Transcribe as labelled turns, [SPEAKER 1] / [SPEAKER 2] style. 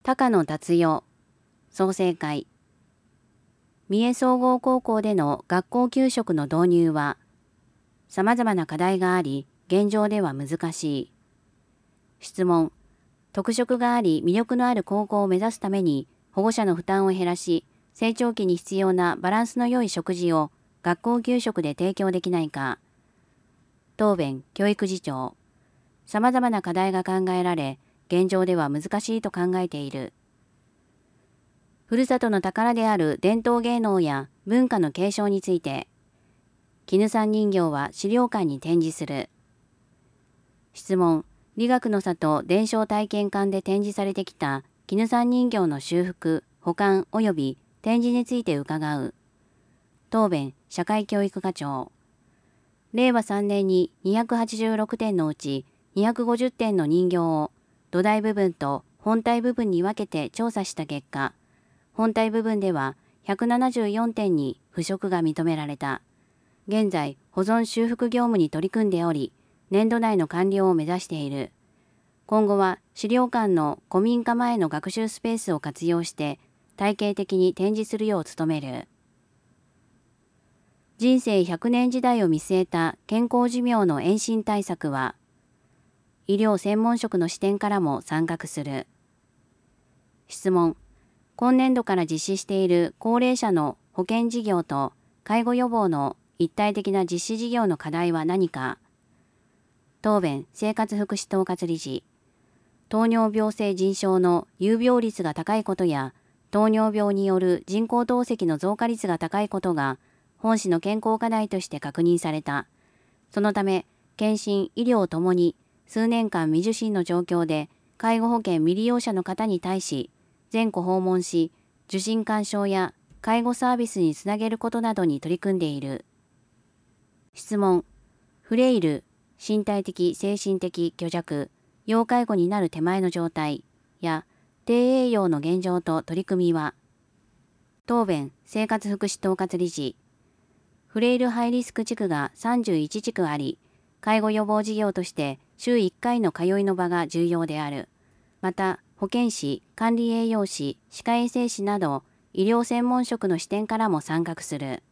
[SPEAKER 1] 高野達代、創成会。三重総合高校での学校給食の導入は、様々な課題があり、現状では難しい。質問。特色があり魅力のある高校を目指すために、保護者の負担を減らし、成長期に必要なバランスの良い食事を学校給食で提供できないか。答弁、教育次長。様々な課題が考えられ、現状では難しいと考えている。ふるさとの宝である伝統芸能や文化の継承について、絹さん人形は資料館に展示する。質問。理学の里伝承体験館で展示されてきた絹さん人形の修復、保管及び展示について伺う。答弁、社会教育課長。令和3年に286点のうち250点の人形を土台部分と本体部分に分けて調査した結果、本体部分では174点に腐食が認められた。現在、保存修復業務に取り組んでおり、年度内の完了を目指している。今後は資料館の古民家前の学習スペースを活用して体系的に展示するよう努める。人生100年時代を見据えた健康寿命の延伸対策は、医療専門職の視点からも参画する。質問。今年度から実施している高齢者の保険事業と介護予防の一体的な実施事業の課題は何か。答弁、生活福祉統括理事。糖尿病性腎症の有病率が高いことや、糖尿病による人工透析の増加率が高いことが、本市の健康課題として確認された。そのため、検診、医療ともに数年間未受診の状況で、介護保険未利用者の方に対し、全戸訪問し、受診勧奨や介護サービスにつなげることなどに取り組んでいる。質問。フレイル、身体的・精神的虚弱、要介護になる手前の状態や低栄養の現状と取り組みは。答弁、生活福祉統括理事。フレイルハイリスク地区が31地区あり、介護予防事業として週1回の通いの場が重要である。また、保健師、管理栄養士、歯科衛生士など医療専門職の視点からも参画する。